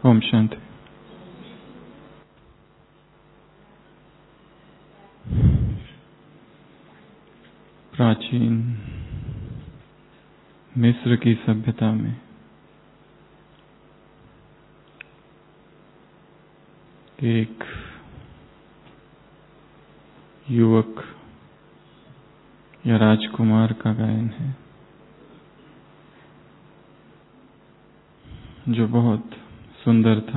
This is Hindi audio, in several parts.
ओम शांति। प्राचीन मिस्र की सभ्यता में एक युवक या राजकुमार का गायन है जो बहुत सुंदर था।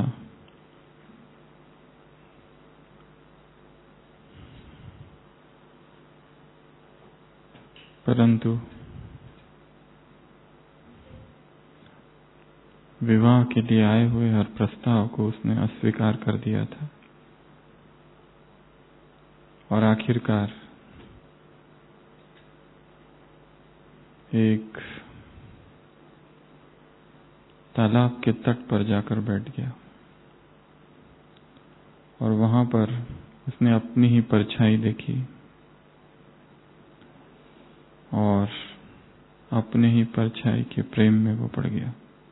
परंतु विवाह के लिए आए हुए हर प्रस्ताव को उसने अस्वीकार कर दिया था और आखिरकार एक तालाब के तट पर जाकर बैठ गया और वहां पर उसने अपनी ही परछाई देखी और अपने ही परछाई के प्रेम में वो पड़ गया।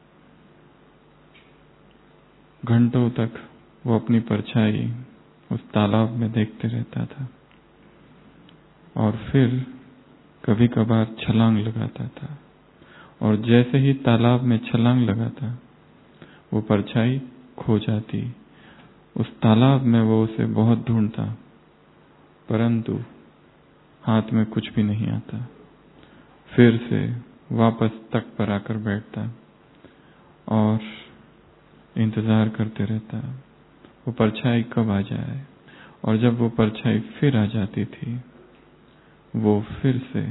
घंटों तक वो अपनी परछाई उस तालाब में देखते रहता था और फिर कभी कभार छलांग लगाता था और जैसे ही तालाब में छलांग लगाता वो परछाई खो जाती। उस तालाब में वो उसे बहुत ढूंढता परंतु हाथ में कुछ भी नहीं आता। फिर से वापस तट पर आकर बैठता और इंतजार करते रहता वो परछाई कब आ जाए। और जब वो परछाई फिर आ जाती थी वो फिर से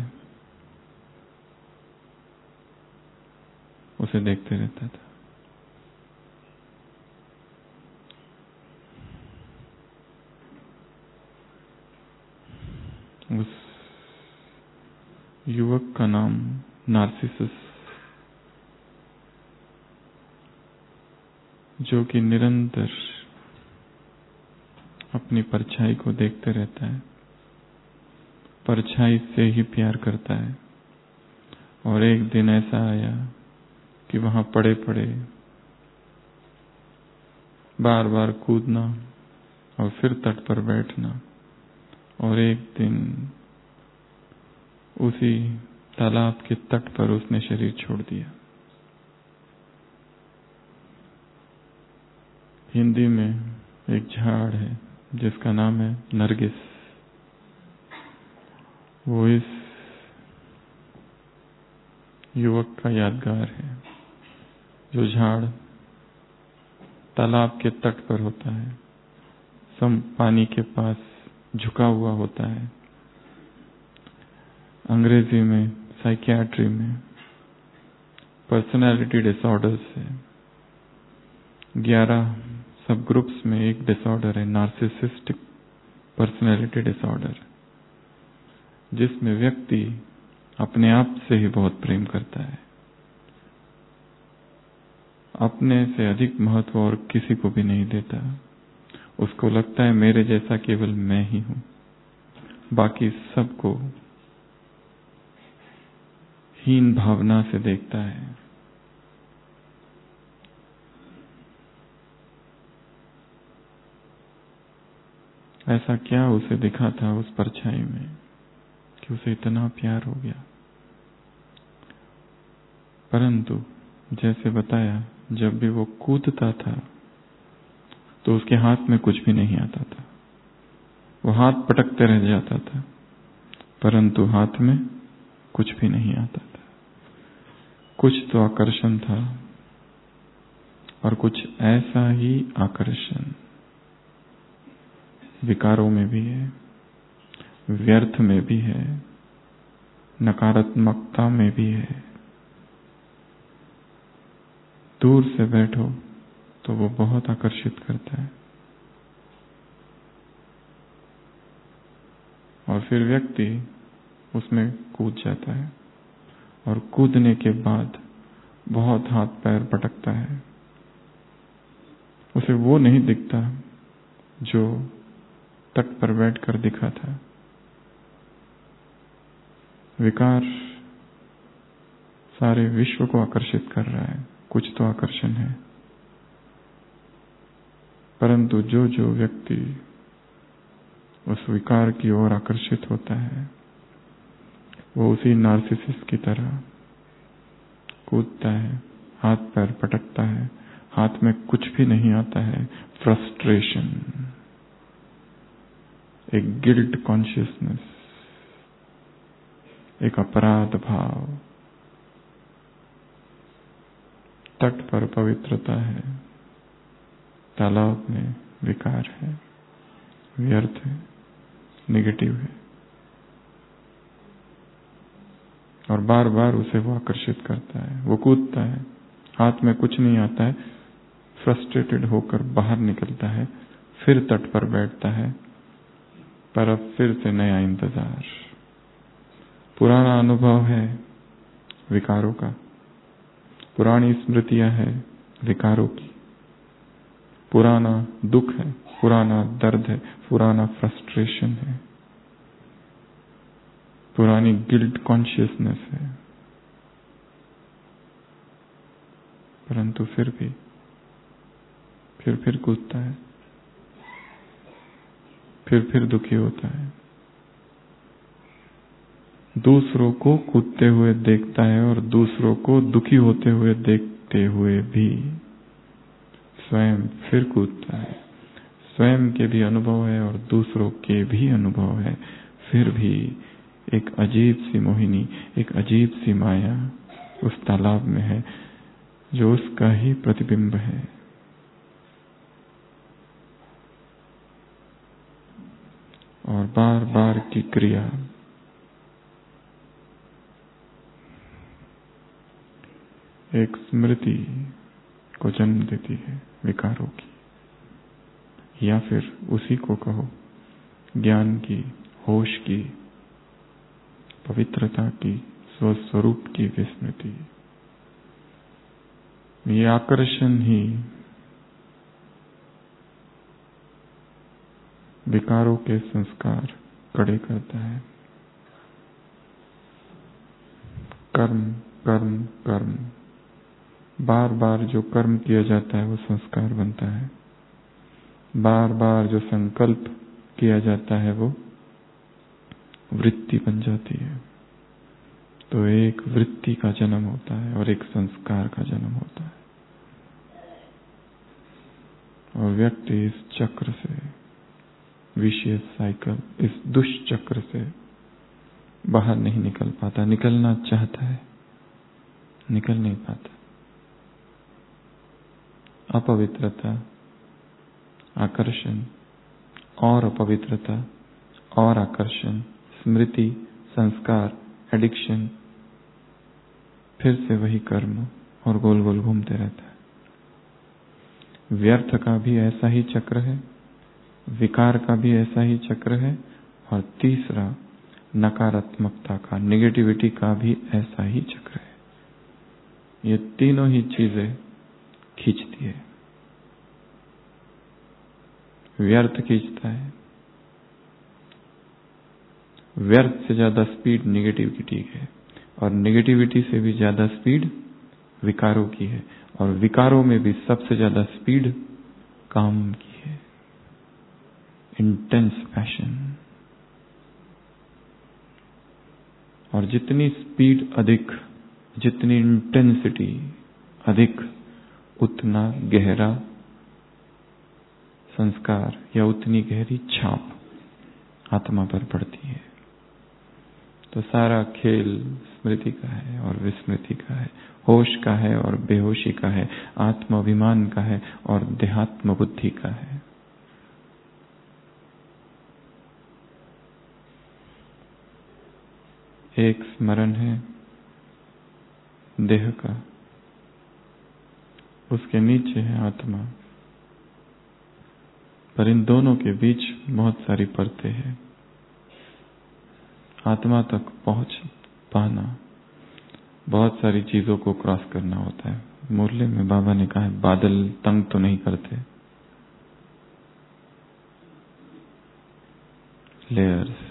उसे देखते रहता था। उस युवक का नाम नार्सिसस, जो कि निरंतर अपनी परछाई को देखते रहता है, परछाई से ही प्यार करता है। और एक दिन ऐसा आया कि वहां पड़े पड़े बार बार कूदना और फिर तट पर बैठना और एक दिन उसी तालाब के तट पर उसने शरीर छोड़ दिया। हिंदी में एक झाड़ है जिसका नाम है नरगिस। वो इस युवक का यादगार है। जो झाड़ तालाब के तट पर होता है, सम पानी के पास झुका हुआ होता है। अंग्रेजी में साइकियाट्री में पर्सनालिटी डिसऑर्डर्स है। 11 सब ग्रुप्स में एक डिसऑर्डर है, नार्सिसिस्टिक पर्सनालिटी डिसऑर्डर, जिसमें व्यक्ति अपने आप से ही बहुत प्रेम करता है। अपने से अधिक महत्व और किसी को भी नहीं देता। उसको लगता है मेरे जैसा केवल मैं ही हूं, बाकी सबको हीन भावना से देखता है। ऐसा क्या उसे दिखा था उस परछाई में कि उसे इतना प्यार हो गया। परंतु जैसे बताया, जब भी वो कूदता था तो उसके हाथ में कुछ भी नहीं आता था। वो हाथ पटकते रह जाता था परंतु हाथ में कुछ भी नहीं आता था। कुछ तो आकर्षण था और कुछ ऐसा ही आकर्षण विकारों में भी है, व्यर्थ में भी है, नकारात्मकता में भी है। दूर से बैठो तो वो बहुत आकर्षित करता है और फिर व्यक्ति उसमें कूद जाता है और कूदने के बाद बहुत हाथ पैर पटकता है। उसे वो नहीं दिखता जो तट पर बैठकर दिखा था। विकार सारे विश्व को आकर्षित कर रहा है। कुछ तो आकर्षण है परंतु जो जो व्यक्ति उस विकार की ओर आकर्षित होता है वो उसी नार्सिसिस्ट की तरह कूदता है, हाथ पैर पटकता है, हाथ में कुछ भी नहीं आता है, फ्रस्ट्रेशन, एक गिल्ट कॉन्शियसनेस, एक अपराध भाव। तट पर पवित्रता है, तालाब में विकार है, व्यर्थ है, नेगेटिव है, और बार बार उसे वो आकर्षित करता है। वो कूदता है, हाथ में कुछ नहीं आता है, फ्रस्ट्रेटेड होकर बाहर निकलता है, फिर तट पर बैठता है, पर अब फिर से नया इंतजार। पुराना अनुभव है विकारों का, पुरानी स्मृतियां है विकारों की, पुराना दुख है, पुराना दर्द है, पुराना फ्रस्ट्रेशन है, पुरानी गिल्ट कॉन्शियसनेस है। परंतु फिर भी फिर कूदता है, फिर दुखी होता है, दूसरों को कूदते हुए देखता है और दूसरों को दुखी होते हुए देखते हुए भी स्वयं फिर कूदता है। स्वयं के भी अनुभव है और दूसरों के भी अनुभव है, फिर भी एक अजीब सी मोहिनी, एक अजीब सी माया उस तालाब में है जो उसका ही प्रतिबिंब है। और बार बार की क्रिया एक स्मृति को जन्म देती है विकारों की, या फिर उसी को कहो ज्ञान की, होश की, पवित्रता की, स्वस्वरूप की विस्मृति। ये आकर्षण ही विकारों के संस्कार कड़े करता है। कर्म कर्म कर्म, बार बार जो कर्म किया जाता है वो संस्कार बनता है, बार बार जो संकल्प किया जाता है वो वृत्ति बन जाती है। तो एक वृत्ति का जन्म होता है और एक संस्कार का जन्म होता है, और व्यक्ति इस चक्र से, विशियस साइकिल, इस दुष्चक्र से बाहर नहीं निकल पाता। निकलना चाहता है, निकल नहीं पाता। अपवित्रता, आकर्षण और अपवित्रता और आकर्षण, स्मृति, संस्कार, एडिक्शन, फिर से वही कर्म और गोल गोल घूमते रहता है। व्यर्थ का भी ऐसा ही चक्र है, विकार का भी ऐसा ही चक्र है, और तीसरा नकारात्मकता का, नेगेटिविटी का भी ऐसा ही चक्र है। ये तीनों ही चीजें खींचती है। व्यर्थ खींचता है, व्यर्थ से ज्यादा स्पीड नेगेटिविटी है, और नेगेटिविटी से भी ज्यादा स्पीड विकारों की है, और विकारों में भी सबसे ज्यादा स्पीड काम की है। Intense passion. और जितनी स्पीड अधिक, जितनी इंटेंसिटी अधिक, उतना गहरा संस्कार या उतनी गहरी छाप आत्मा पर पड़ती है। तो सारा खेल स्मृति का है और विस्मृति का है, होश का है और बेहोशी का है, आत्माभिमान का है और देहात्म बुद्धि का है। एक स्मरण है देह का, उसके नीचे है आत्मा, पर इन दोनों के बीच बहुत सारी परतें हैं। आत्मा तक पहुंच पाना बहुत सारी चीजों को क्रॉस करना होता है। मुरली में बाबा ने कहा है, बादल तंग तो नहीं करते, लेयर्स।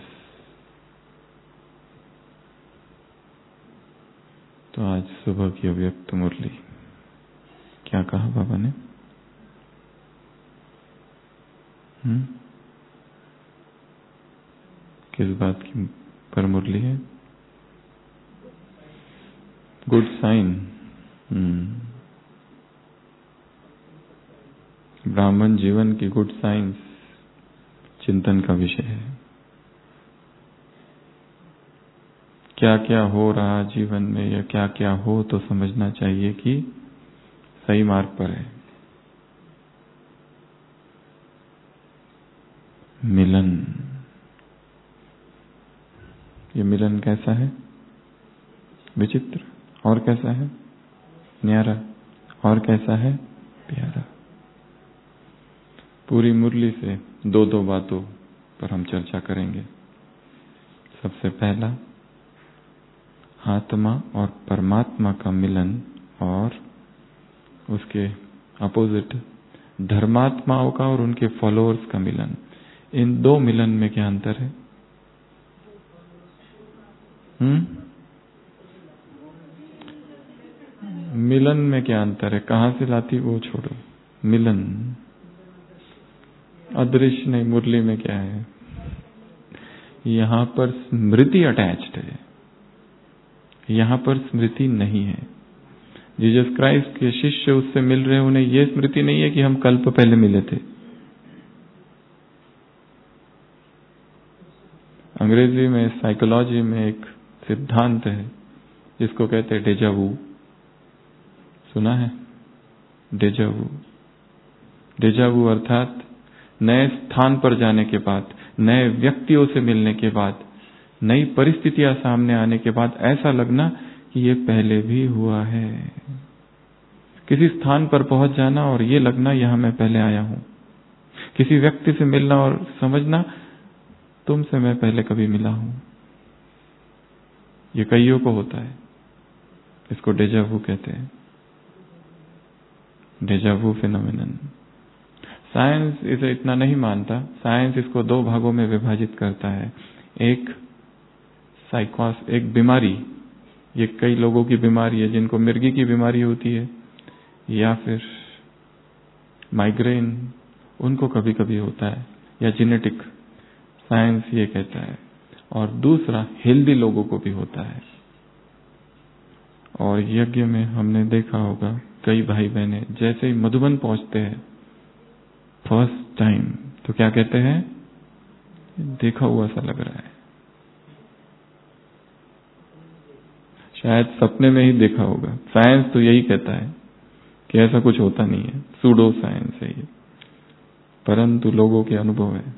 तो आज सुबह की अव्यक्त मुरली क्या कहा बाबा ने? किस बात की पर मुरली है? Good sign. ब्राह्मण जीवन की गुड साइंस चिंतन का विषय है। क्या क्या हो रहा जीवन में या क्या क्या हो तो समझना चाहिए कि सही मार्ग पर है। मिलन, ये मिलन कैसा है? विचित्र। और कैसा है? न्यारा। और कैसा है? प्यारा। पूरी मुरली से दो दो बातों पर हम चर्चा करेंगे। सबसे पहला, आत्मा और परमात्मा का मिलन, और उसके अपोजिट धर्मात्माओं का और उनके फॉलोअर्स का मिलन। इन दो मिलन में क्या अंतर है? मिलन में क्या अंतर है? कहां से लाती वो छोड़ो, मिलन अदृश्य नहीं। मुरली में क्या है? यहां पर स्मृति अटैच्ड है, यहां पर स्मृति नहीं है। जीसस क्राइस्ट के शिष्य उससे मिल रहे हैं, उन्हें यह स्मृति नहीं है कि हम कल्प पहले मिले थे। अंग्रेजी में साइकोलॉजी में एक सिद्धांत है जिसको कहते हैं डेजावू। सुना है? डेजावू। डेजावू अर्थात नए स्थान पर जाने के बाद, नए व्यक्तियों से मिलने के बाद, नई परिस्थितियां सामने आने के बाद ऐसा लगना कि ये पहले भी हुआ है। किसी स्थान पर पहुंच जाना और ये लगना यहां मैं पहले आया हूं। किसी व्यक्ति से मिलना और समझना तुमसे मैं पहले कभी मिला हूं। ये कईयों को होता है, इसको डेजावू कहते हैं, डेजावू फिनोमेनन। साइंस इसे इतना नहीं मानता। साइंस इसको दो भागों में विभाजित करता है। एक साइकोस, एक बीमारी, ये कई लोगों की बीमारी है जिनको मिर्गी की बीमारी होती है या फिर माइग्रेन, उनको कभी कभी होता है, या जेनेटिक, साइंस ये कहता है। और दूसरा हेल्दी लोगों को भी होता है। और यज्ञ में हमने देखा होगा कई भाई बहने जैसे ही मधुबन पहुंचते हैं फर्स्ट टाइम तो क्या कहते हैं? देखा हुआ सा लग रहा है। शायद सपने में ही देखा होगा। साइंस तो यही कहता है कि ऐसा कुछ होता नहीं है, सूडो साइंस है ये, परंतु लोगों के अनुभव है।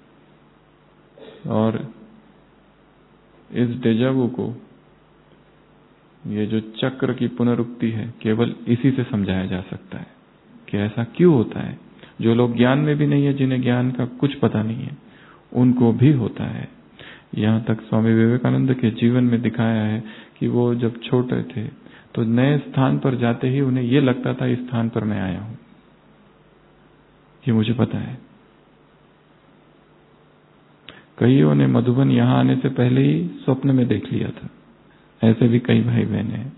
और इस डेजावू को, ये जो चक्र की पुनरुक्ति है, केवल इसी से समझाया जा सकता है कि ऐसा क्यों होता है। जो लोग ज्ञान में भी नहीं है, जिन्हें ज्ञान का कुछ पता नहीं है, उनको भी होता है। यहां तक स्वामी विवेकानंद के जीवन में दिखाया है कि वो जब छोटे थे तो नए स्थान पर जाते ही उन्हें ये लगता था इस स्थान पर मैं आया हूं, ये मुझे पता है। कईयों ने मधुबन यहां आने से पहले ही स्वप्न में देख लिया था। ऐसे भी कई भाई बहन हैं।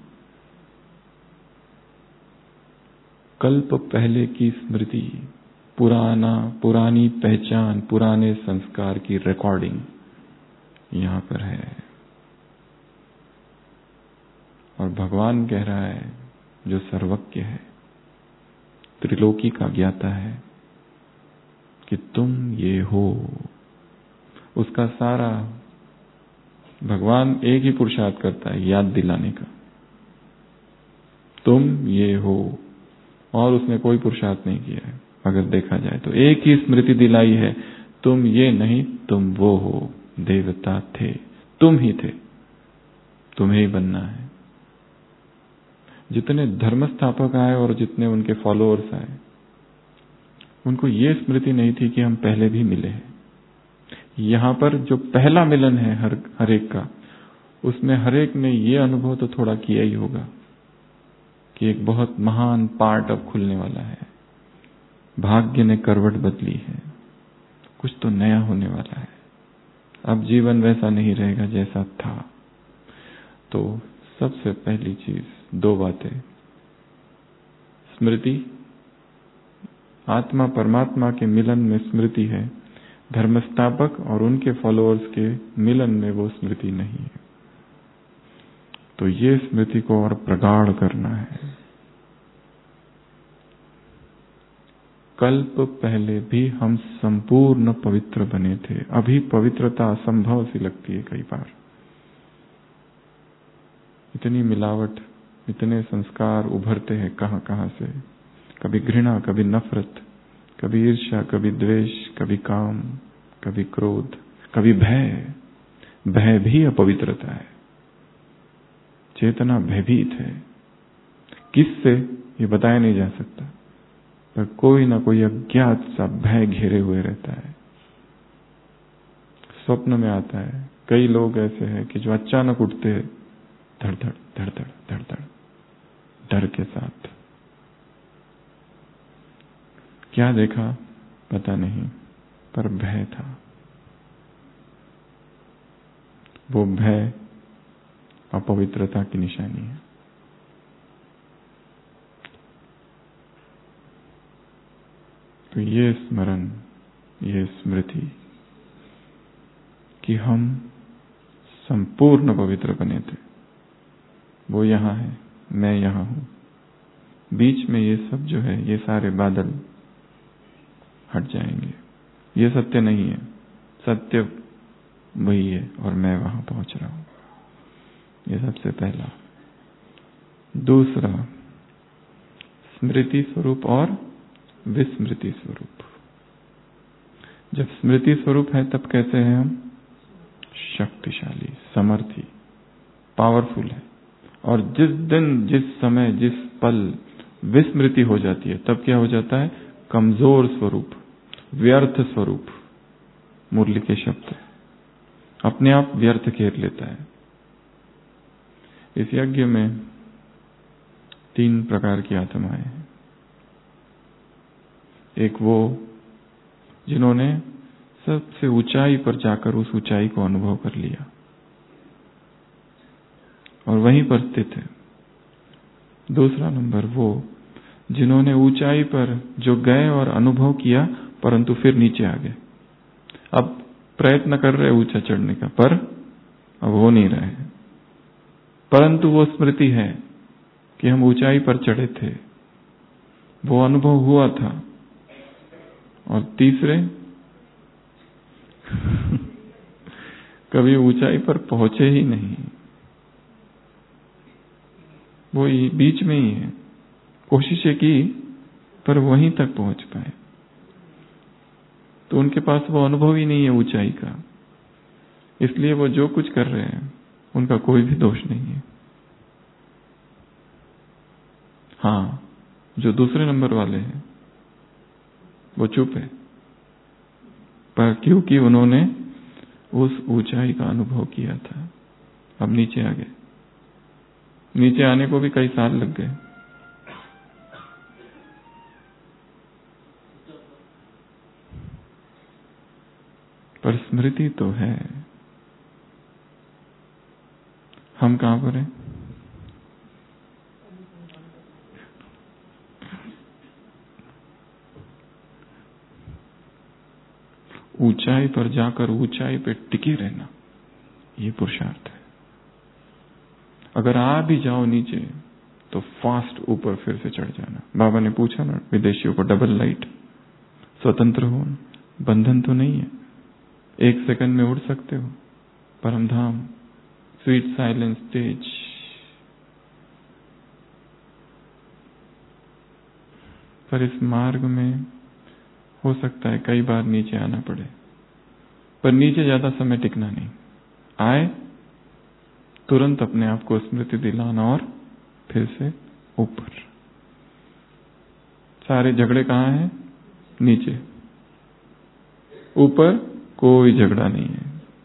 कल्प पहले की स्मृति, पुरानी पहचान, पुराने संस्कार की रिकॉर्डिंग यहां पर है। और भगवान कह रहा है, जो सर्वज्ञ है, त्रिलोकी का ज्ञाता है, कि तुम ये हो। उसका सारा भगवान एक ही पुरुषार्थ करता है, याद दिलाने का, तुम ये हो। और उसने कोई पुरुषार्थ नहीं किया है। अगर देखा जाए तो एक ही स्मृति दिलाई है, तुम ये नहीं, तुम वो हो। देवता थे, तुम ही थे, तुम्हें ही बनना है। जितने धर्म स्थापक आए और जितने उनके फॉलोअर्स आए, उनको ये स्मृति नहीं थी कि हम पहले भी मिले हैं। यहां पर जो पहला मिलन है हर एक का, उसमें हर एक ने ये अनुभव तो थोड़ा किया ही होगा कि एक बहुत महान पार्ट अब खुलने वाला है। भाग्य ने करवट बदली है, कुछ तो नया होने वाला है। अब जीवन वैसा नहीं रहेगा जैसा था। तो सबसे पहली चीज, दो बातें, स्मृति, आत्मा परमात्मा के मिलन में स्मृति है, धर्मस्थापक और उनके फॉलोअर्स के मिलन में वो स्मृति नहीं है। तो ये स्मृति को और प्रगाढ़ करना है। कल्प पहले भी हम संपूर्ण पवित्र बने थे, अभी पवित्रता असंभव सी लगती है कई बार। इतनी मिलावट, इतने संस्कार उभरते हैं कहां कहां से, कभी घृणा, कभी नफरत, कभी ईर्ष्या, कभी द्वेष, कभी काम, कभी क्रोध, कभी भय। भय भी अपवित्रता है। चेतना भयभीत है। किससे ये बताया नहीं जा सकता, पर कोई ना कोई अज्ञात सा भय घेरे हुए रहता है। स्वप्न में आता है। कई लोग ऐसे हैं कि जो अचानक उठते हैं धड़ धड़ धड़ धड़ धड़ धड़ डर के साथ। क्या देखा पता नहीं, पर भय था। वो भय अपवित्रता की निशानी है। तो ये स्मरण, ये स्मृति कि हम संपूर्ण पवित्र बने थे, वो यहां है, मैं यहां हूं। बीच में ये सब जो है, ये सारे बादल हट जाएंगे। ये सत्य नहीं है, सत्य वही है और मैं वहां पहुंच रहा हूं। ये सबसे पहला। दूसरा, स्मृति स्वरूप और विस्मृति स्वरूप। जब स्मृति स्वरूप है तब कैसे हैं हम? शक्तिशाली, समर्थी, पावरफुल है। और जिस दिन, जिस समय, जिस पल विस्मृति हो जाती है तब क्या हो जाता है? कमजोर स्वरूप, व्यर्थ स्वरूप। मुरली के शब्द, अपने आप व्यर्थ घेर लेता है। इस यज्ञ में 3 प्रकार की आत्माएं हैं। एक वो जिन्होंने सबसे ऊंचाई पर जाकर उस ऊंचाई को अनुभव कर लिया और वहीं पर स्थित है। दूसरा नंबर वो जिन्होंने ऊंचाई पर जो गए और अनुभव किया परंतु फिर नीचे आ गए। अब प्रयत्न कर रहे ऊंचा चढ़ने का, पर अब हो नहीं रहे हैं, परंतु वो स्मृति है कि हम ऊंचाई पर चढ़े थे, वो अनुभव हुआ था। और तीसरे कभी ऊंचाई पर पहुंचे ही नहीं, वो बीच में ही है। कोशिशें की पर वहीं तक पहुंच पाए, तो उनके पास वो अनुभव ही नहीं है ऊंचाई का। इसलिए वो जो कुछ कर रहे हैं उनका कोई भी दोष नहीं है। हाँ, जो दूसरे नंबर वाले हैं वो चुप है, पर क्योंकि उन्होंने उस ऊंचाई का अनुभव किया था, अब नीचे आ गए। नीचे आने को भी कई साल लग गए। पर स्मृति तो है। हम कहां पर हैं? ऊंचाई पर जाकर ऊंचाई पे टिके रहना, ये पुरुषार्थ है। अगर आ भी जाओ नीचे तो फास्ट ऊपर फिर से चढ़ जाना। बाबा ने पूछा ना विदेशियों को, डबल लाइट, स्वतंत्र हो, बंधन तो नहीं है, 1 सेकंड में उड़ सकते हो, परम धाम, स्वीट साइलेंस स्टेज। पर इस मार्ग में हो सकता है कई बार नीचे आना पड़े, पर नीचे ज्यादा समय टिकना नहीं। आए तुरंत अपने आप को स्मृति दिलाना और फिर से ऊपर। सारे झगड़े कहां हैं? नीचे। ऊपर कोई झगड़ा नहीं है।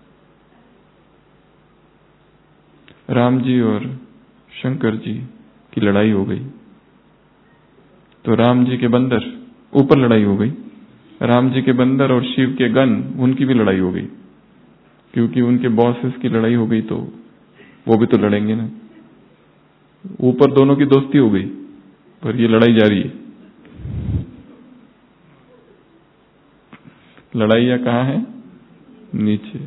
राम जी और शंकर जी की लड़ाई हो गई तो राम जी के बंदर, ऊपर लड़ाई हो गई। राम जी के बंदर और शिव के गण, उनकी भी लड़ाई हो गई, क्योंकि उनके बॉसेस की लड़ाई हो गई तो वो भी तो लड़ेंगे ना। ऊपर दोनों की दोस्ती हो गई, पर ये लड़ाई जारी है। लड़ाइयाँ कहाँ है? नीचे।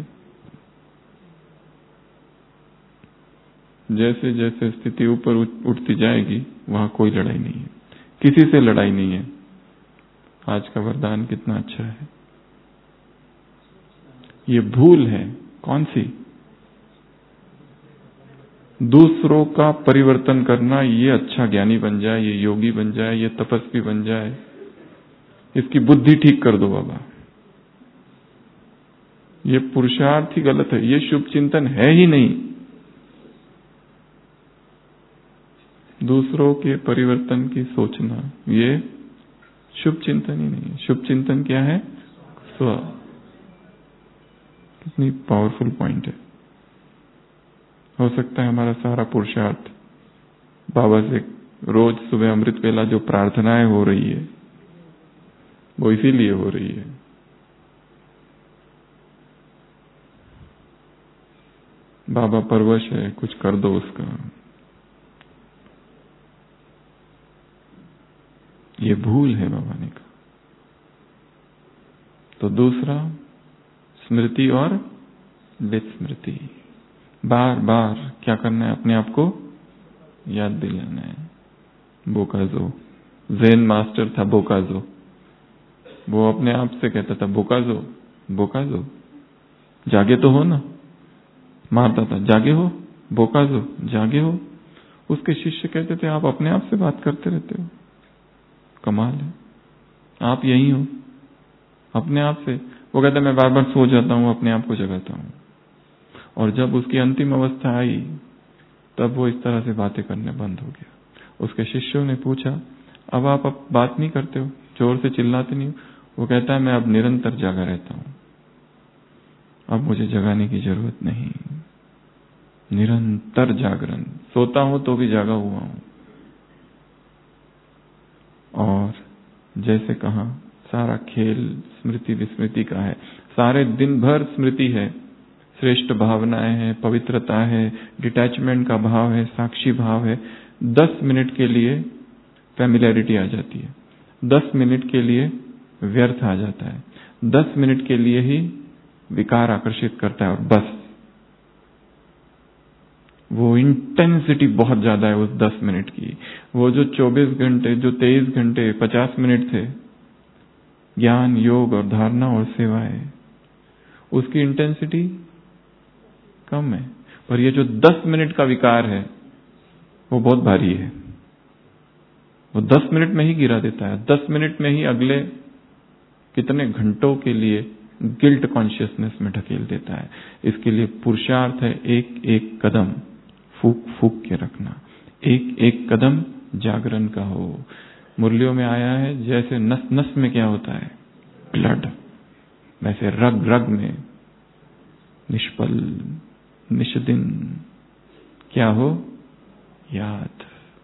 जैसे जैसे स्थिति ऊपर उठती जाएगी वहां कोई लड़ाई नहीं है, किसी से लड़ाई नहीं है। आज का वरदान कितना अच्छा है। ये भूल है कौन सी? दूसरों का परिवर्तन करना, ये अच्छा ज्ञानी बन जाए, ये योगी बन जाए, ये तपस्वी बन जाए, इसकी बुद्धि ठीक कर दो बाबा। ये पुरुषार्थ ही गलत है, ये शुभ चिंतन है ही नहीं। दूसरों के परिवर्तन की सोचना, ये शुभ चिंतन ही नहीं है। शुभ चिंतन क्या है? स्व। कितनी पावरफुल पॉइंट है। हो सकता है हमारा सारा पुरुषार्थ बाबा से रोज सुबह अमृत वेला जो प्रार्थनाएं हो रही है वो इसीलिए हो रही है। बाबा परवश है, कुछ कर दो उसका। ये भूल है बाबा ने कहा। तो दूसरा, स्मृति और विस्मृति। बार बार क्या करना है? अपने आप को याद दिलाना है। बोकाजो, ज़ेन मास्टर था बोकाजो। वो अपने आप से कहता था बोकाजो बोकाजो, जागे तो हो ना। मारता था, जागे हो बोकाजो, जागे हो। उसके शिष्य कहते थे आप अपने आप से बात करते रहते हो, कमाल है, आप यही हो अपने आप से। वो कहता मैं बार बार सो जाता हूं, अपने आप को जगाता हूं। और जब उसकी अंतिम अवस्था आई तब वो इस तरह से बातें करने बंद हो गया। उसके शिष्यों ने पूछा अब आप बात नहीं करते हो, जोर से चिल्लाते नहीं हो? वो कहता है मैं अब निरंतर जागा रहता हूं, अब मुझे जगाने की जरूरत नहीं। निरंतर जागरण, सोता हूं तो भी जागा हुआ हूं। और जैसे कहा सारा खेल स्मृति विस्मृति का है। सारे दिन भर स्मृति है, श्रेष्ठ भावनाएं हैं, पवित्रता है, डिटैचमेंट का भाव है, साक्षी भाव है। 10 मिनट के लिए फैमिलियरिटी आ जाती है, 10 मिनट के लिए व्यर्थ आ जाता है, 10 मिनट के लिए ही विकार आकर्षित करता है और बस वो इंटेंसिटी बहुत ज्यादा है उस 10 मिनट की। वो जो 24 घंटे, जो 23 घंटे 50 मिनट थे ज्ञान, योग और धारणा और सेवाएं, उसकी इंटेंसिटी कम है। पर ये जो 10 मिनट का विकार है वो बहुत भारी है। वो 10 मिनट में ही गिरा देता है, 10 मिनट में ही अगले कितने घंटों के लिए गिल्ट कॉन्शियसनेस में ढकेल देता है। इसके लिए पुरुषार्थ है एक एक कदम फूक फूक के रखना, एक एक कदम जागरण का हो। मुरलियों में आया है जैसे नस नस में क्या होता है? ब्लड, वैसे रग रग में निष्पल निष्दिन क्या हो? याद।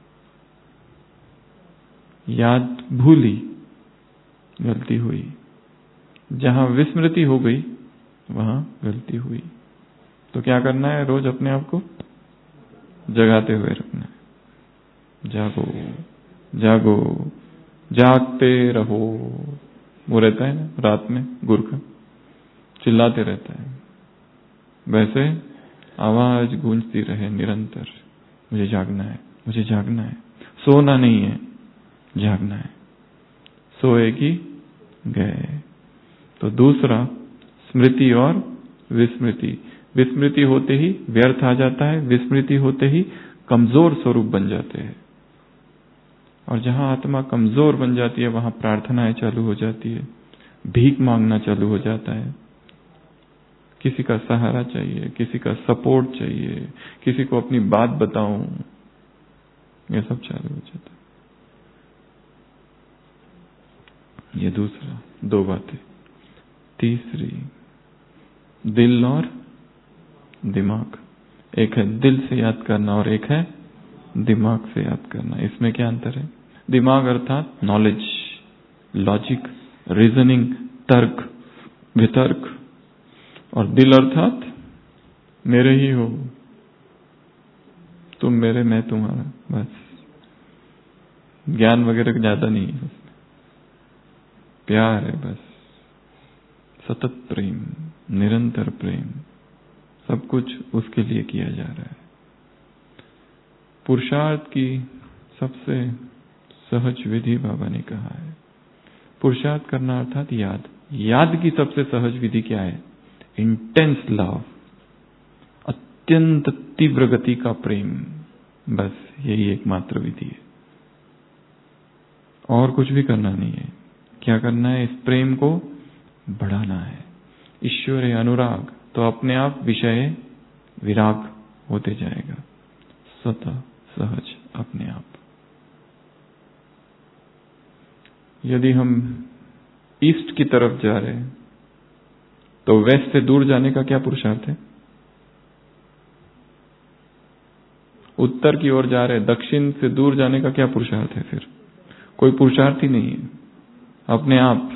याद भूली, गलती हुई। जहां विस्मृति हो गई वहां गलती हुई। तो क्या करना है? रोज अपने आप को जगाते हुए रखना है। जागो जागो, जागते रहो। वो रहता है ना रात में गुरखा चिल्लाते रहता है, वैसे आवाज गूंजती रहे निरंतर, मुझे जागना है, मुझे जागना है। सोना नहीं है, जागना है। सोएगी गए। तो दूसरा, स्मृति और विस्मृति। विस्मृति होते ही व्यर्थ आ जाता है, विस्मृति होते ही कमजोर स्वरूप बन जाते हैं। और जहां आत्मा कमजोर बन जाती है वहां प्रार्थनाएं चालू हो जाती है, भीख मांगना चालू हो जाता है। किसी का सहारा चाहिए, किसी का सपोर्ट चाहिए, किसी को अपनी बात बताऊं, ये सब चालू हो जाता है। ये दूसरा, 2 बातें। तीसरी, दिल और दिमाग। एक है दिल से याद करना और एक है दिमाग से याद करना। इसमें क्या अंतर है? दिमाग अर्थात नॉलेज, लॉजिक, रीजनिंग, तर्क वितर्क, और दिल अर्थात मेरे ही हो, तुम मेरे मैं तुम्हारा, बस। ज्ञान वगैरह ज्यादा नहीं है, प्यार है बस, सतत प्रेम, निरंतर प्रेम, सब कुछ उसके लिए किया जा रहा है। पुरुषार्थ की सबसे सहज विधि बाबा ने कहा है, पुरुषार्थ करना अर्थात याद की सबसे सहज विधि क्या है? इंटेंस लव, अत्यंत तीव्र गति का प्रेम, बस यही एकमात्र विधि है। और कुछ भी करना नहीं है। क्या करना है? इस प्रेम को बढ़ाना है। ईश्वरीय अनुराग तो अपने आप विषय विराग होते जाएगा, स्वतः सहज अपने आप। यदि हम ईस्ट की तरफ जा रहे हैं तो वेस्ट से दूर जाने का क्या पुरुषार्थ है? उत्तर की ओर जा रहे हैं, दक्षिण से दूर जाने का क्या पुरुषार्थ है? फिर कोई पुरुषार्थ ही नहीं है। अपने आप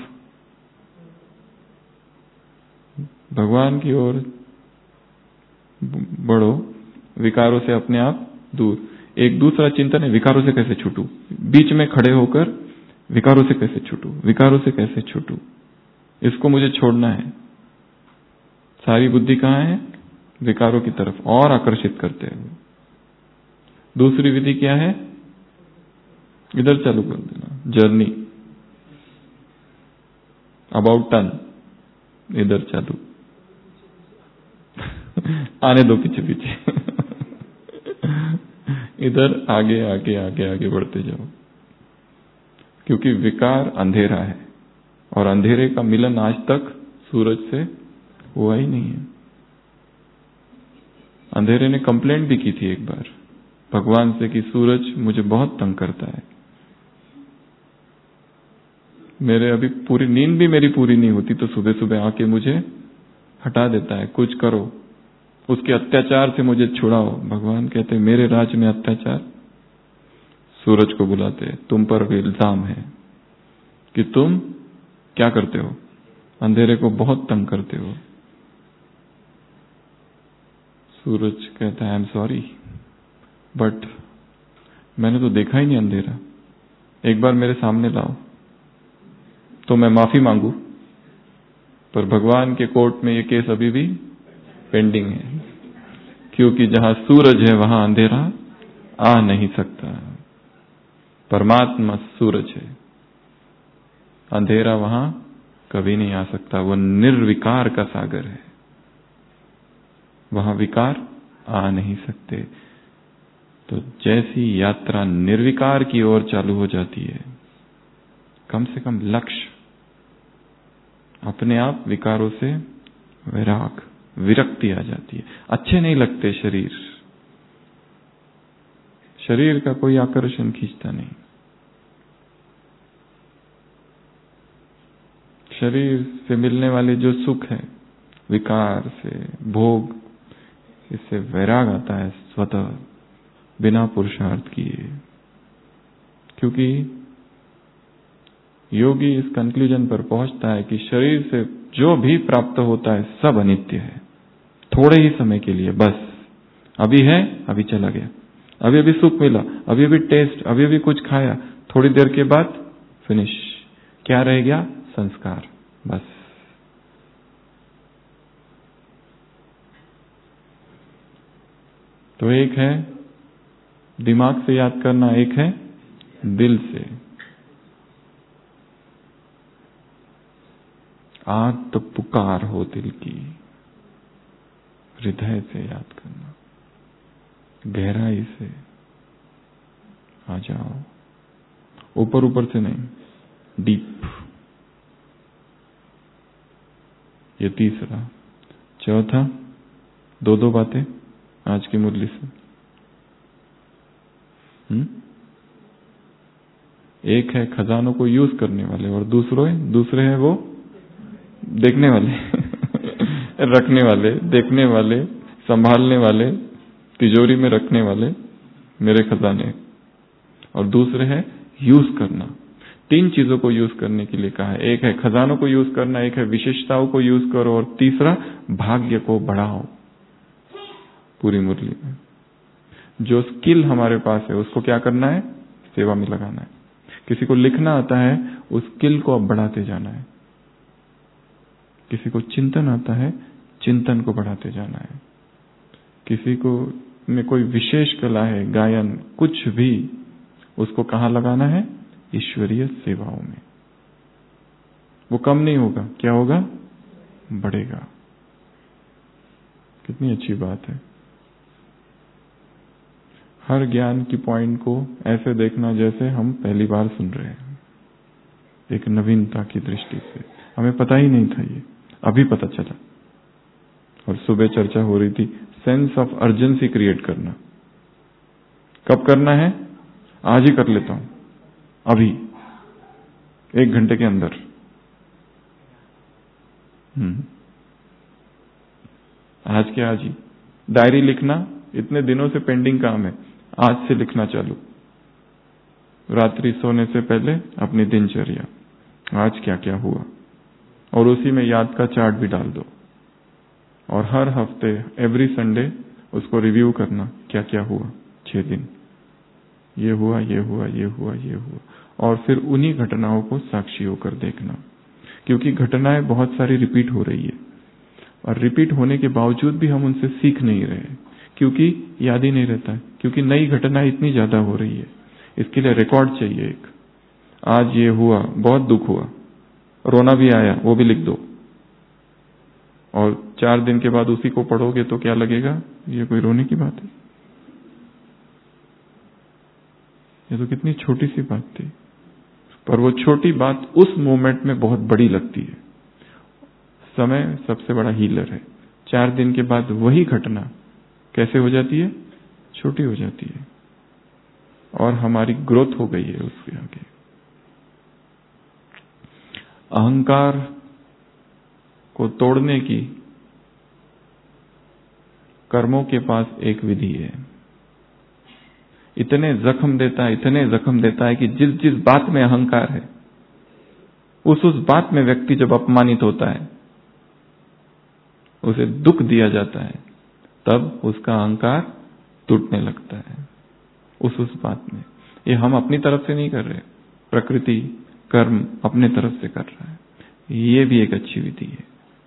भगवान की ओर बढ़ो, विकारों से अपने आप दूर। एक दूसरा चिंतन है, विकारों से कैसे छूटूं? बीच में खड़े होकर विकारों से कैसे छूटूं, विकारों से कैसे छूटूं, इसको मुझे छोड़ना है। सारी बुद्धि कहां है? विकारों की तरफ और आकर्षित करते हैं। दूसरी विधि क्या है? इधर चालू कर देना, जर्नी अबाउट टर्न, इधर चालू आने दो पीछे पीछे इधर आगे आगे आगे आगे बढ़ते जाओ, क्योंकि विकार अंधेरा है और अंधेरे का मिलन आज तक सूरज से हुआ ही नहीं है। अंधेरे ने कंप्लेंट भी की थी एक बार भगवान से कि सूरज मुझे बहुत तंग करता है, मेरे अभी पूरी नींद भी मेरी पूरी नहीं होती तो सुबह सुबह आके मुझे हटा देता है, कुछ करो, उसके अत्याचार से मुझे छुड़ाओ। भगवान कहते मेरे राज्य में अत्याचार? सूरज को बुलाते, तुम पर भी इल्जाम है कि तुम क्या करते हो? अंधेरे को बहुत तंग करते हो। सूरज कहता है आई एम सॉरी, बट मैंने तो देखा ही नहीं अंधेरा, एक बार मेरे सामने लाओ तो मैं माफी मांगू। पर भगवान के कोर्ट में ये केस अभी भी पेंडिंग है, क्योंकि जहां सूरज है वहां अंधेरा आ नहीं सकता। परमात्मा सूरज है, अंधेरा वहां कभी नहीं आ सकता, वो निर्विकार का सागर है, वहां विकार आ नहीं सकते। तो जैसी यात्रा निर्विकार की ओर चालू हो जाती है, कम से कम लक्ष्य अपने आप विकारों से विराग, विरक्ति आ जाती है। अच्छे नहीं लगते शरीर, शरीर का कोई आकर्षण खींचता नहीं। शरीर से मिलने वाले जो सुख है, विकार से, भोग, इससे वैराग आता है स्वतः, बिना पुरुषार्थ किए। क्योंकि योगी इस कंक्लूजन पर पहुंचता है कि शरीर से जो भी प्राप्त होता है सब अनित्य है, थोड़े ही समय के लिए बस, अभी है अभी चला गया, अभी अभी सुख मिला, अभी अभी टेस्ट, अभी अभी कुछ खाया, थोड़ी देर के बाद फिनिश। क्या रह गया? संस्कार, बस। तो एक है दिमाग से याद करना, एक है दिल से। आर्त पुकार हो दिल की, हृदय से याद करना, गहराई से आ जाओ, ऊपर ऊपर से नहीं, डीप। ये तीसरा। चौथा, दो बातें आज की मुरली से। एक है खजानों को यूज करने वाले और दूसरे हैं वो देखने वाले रखने वाले, देखने वाले, संभालने वाले, तिजोरी में रखने वाले मेरे खजाने। और दूसरे है यूज करना। तीन चीजों को यूज करने के लिए कहा है। एक है खजानों को यूज करना, एक है विशेषताओं को यूज करो, और तीसरा भाग्य को बढ़ाओ। पूरी मुरली में जो स्किल हमारे पास है उसको क्या करना है? सेवा में लगाना है। किसी को लिखना आता है, उस स्किल को अब बढ़ाते जाना है। किसी को चिंतन आता है, चिंतन को बढ़ाते जाना है। किसी को में कोई विशेष कला है, गायन, कुछ भी, उसको कहाँ लगाना है? ईश्वरीय सेवाओं में। वो कम नहीं होगा, क्या होगा? बढ़ेगा। कितनी अच्छी बात है। हर ज्ञान की पॉइंट को ऐसे देखना जैसे हम पहली बार सुन रहे हैं, एक नवीनता की दृष्टि से। हमें पता ही नहीं था, ये अभी पता चला। और सुबह चर्चा हो रही थी, सेंस ऑफ अर्जेंसी क्रिएट करना। कब करना है? आज ही कर लेता हूं, अभी 1 घंटे के अंदर। आज के आज ही। डायरी लिखना इतने दिनों से पेंडिंग काम है, आज से लिखना चालू। रात्रि सोने से पहले अपनी दिनचर्या, आज क्या क्या हुआ, और उसी में याद का चार्ट भी डाल दो। और हर हफ्ते, एवरी संडे उसको रिव्यू करना, क्या क्या हुआ 6 दिन, ये हुआ, ये हुआ, ये हुआ, ये हुआ। और फिर उन्हीं घटनाओं को साक्षी होकर देखना, क्योंकि घटनाएं बहुत सारी रिपीट हो रही है, और रिपीट होने के बावजूद भी हम उनसे सीख नहीं रहे, क्योंकि याद ही नहीं रहता है, क्योंकि नई घटनाएं इतनी ज्यादा हो रही है। इसके लिए रिकॉर्ड चाहिए एक। आज ये हुआ, बहुत दुख हुआ, रोना भी आया, वो भी लिख दो। और 4 दिन के बाद उसी को पढ़ोगे तो क्या लगेगा? ये कोई रोने की बात है? ये तो कितनी छोटी सी बात थी, पर वो छोटी बात उस मोमेंट में बहुत बड़ी लगती है। समय सबसे बड़ा हीलर है। 4 दिन के बाद वही घटना कैसे हो जाती है? छोटी हो जाती है, और हमारी ग्रोथ हो गई है उसके आगे। अहंकार को तोड़ने की कर्मों के पास एक विधि है। इतने जख्म देता है, इतने जख्म देता है कि जिस जिस बात में अहंकार है, उस बात में व्यक्ति जब अपमानित होता है, उसे दुख दिया जाता है, तब उसका अहंकार टूटने लगता है। उस बात में। ये हम अपनी तरफ से नहीं कर रहे, प्रकृति, कर्म अपने तरफ से कर रहा है। ये भी एक अच्छी विधि है।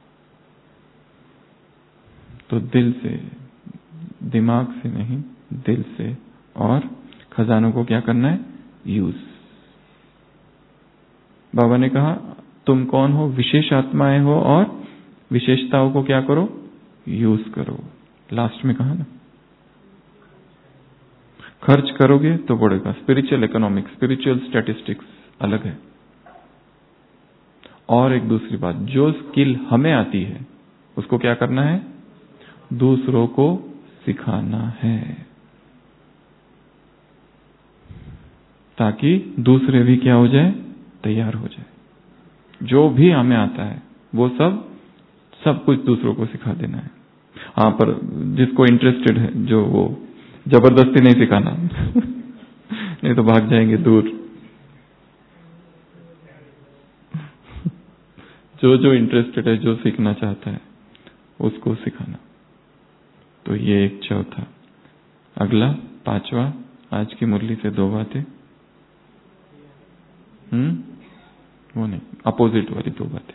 तो दिल से, दिमाग से नहीं, दिल से, और खजानों को क्या करना है? यूज। बाबा ने कहा, तुम कौन हो? विशेष आत्माएं हो, और विशेषताओं को क्या करो? यूज करो। लास्ट में कहा ना, खर्च करोगे तो बढ़ेगा। स्पिरिचुअल इकोनॉमिक्स, स्पिरिचुअल स्टैटिस्टिक्स अलग है। और एक दूसरी बात, जो स्किल हमें आती है उसको क्या करना है? दूसरों को सिखाना है, ताकि दूसरे भी क्या हो जाए? तैयार हो जाए। जो भी हमें आता है वो सब कुछ दूसरों को सिखा देना है। हाँ, पर जिसको इंटरेस्टेड है, जो वो जबरदस्ती नहीं सिखाना नहीं तो भाग जाएंगे दूर। जो इंटरेस्टेड है, जो सीखना चाहता है, उसको सिखाना। तो ये एक चौथा। अगला 5वां, आज की मुरली से 2 बातें। वो नहीं, अपोजिट वाली 2 बातें।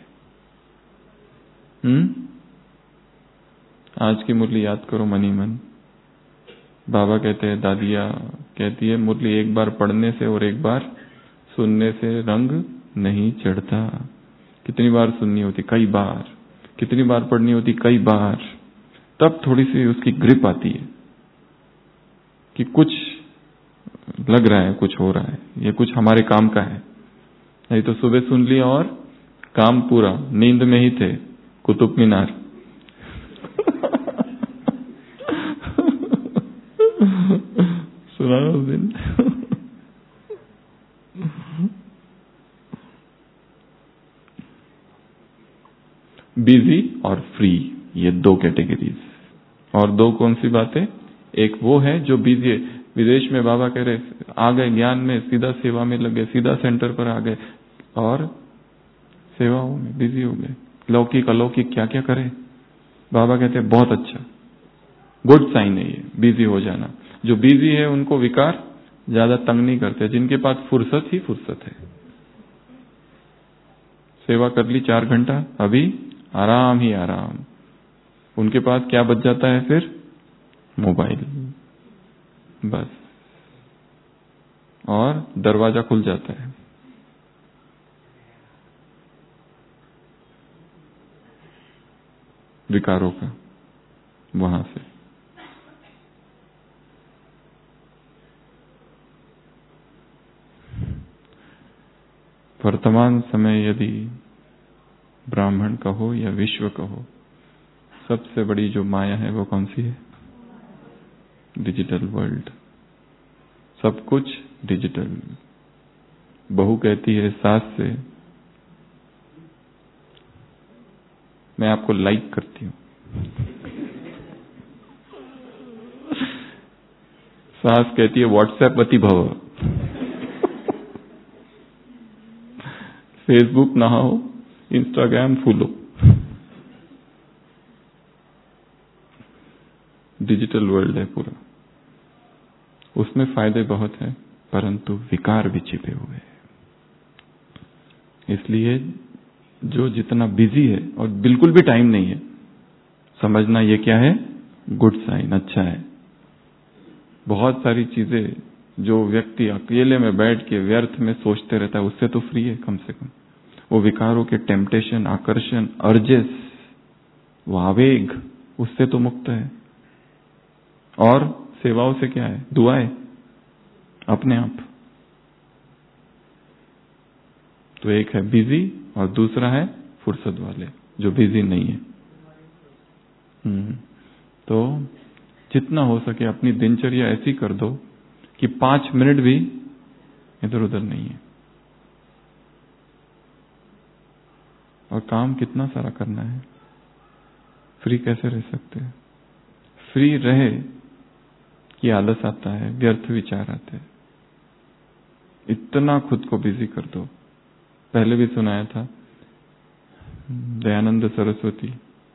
आज की मुरली याद करो मनी मन। बाबा कहते हैं, दादिया कहती है, मुरली एक बार पढ़ने से और एक बार सुनने से रंग नहीं चढ़ता। कितनी बार सुननी होती? कई बार। कितनी बार पढ़नी होती? कई बार। तब थोड़ी सी उसकी ग्रिप आती है कि कुछ लग रहा है, कुछ हो रहा है, ये कुछ हमारे काम का है। नहीं तो सुबह सुन लिया और काम पूरा, नींद में ही थे, कुतुब मीनार सुना उस दिन बिजी और फ्री, ये 2 कैटेगरीज। और 2 कौन सी बातें? एक वो है जो बिजी है, विदेश में बाबा कह रहे आ गए ज्ञान में, सीधा सेवा में लग गए, सीधा सेंटर पर आ गए और सेवाओं में बिजी हो गए। लौकिक अलौकिक क्या क्या करे। बाबा कहते हैं बहुत अच्छा, गुड साइन है ये बिजी हो जाना। जो बिजी है उनको विकार ज्यादा तंग नहीं करते, जिनके पास फुर्सत ही फुर्सत है। सेवा कर ली 4 घंटा, अभी आराम ही आराम। उनके पास क्या बच जाता है फिर? मोबाइल, बस, और दरवाजा खुल जाता है। विकारों का वहां से। वर्तमान समय यदि ब्राह्मण का हो या विश्व का हो, सबसे बड़ी जो माया है वो कौन सी है? Digital world. सब कुछ डिजिटल। बहू कहती है सास से, मैं आपको लाइक करती हूं। सास कहती है व्हाट्सएप अति भव। फेसबुक नहाओ, इंस्टाग्राम फूलो। डिजिटल वर्ल्ड है पूरा। उसमें फायदे बहुत हैं, परंतु विकार भी छिपे हुए हैं। इसलिए जो जितना बिजी है और बिल्कुल भी टाइम नहीं है, समझना ये क्या है? गुड साइन, अच्छा है। बहुत सारी चीजें जो व्यक्ति अकेले में बैठ के व्यर्थ में सोचते रहता है, उससे तो फ्री है कम से कम। वो विकारों के टेम्पटेशन, आकर्षण, अर्जेस, वो आवेग, उससे तो मुक्त है। और सेवाओं से क्या है? दुआएं अपने आप। तो एक है बिजी और दूसरा है फुर्सत वाले, जो बिजी नहीं है। तो जितना हो सके अपनी दिनचर्या ऐसी कर दो कि 5 मिनट भी इधर उधर नहीं है। और काम कितना सारा करना है, फ्री कैसे रह सकते हैं? फ्री रहे कि आलस आता है, व्यर्थ विचार आते हैं। इतना खुद को बिजी कर दो। पहले भी सुनाया था, दयानंद सरस्वती,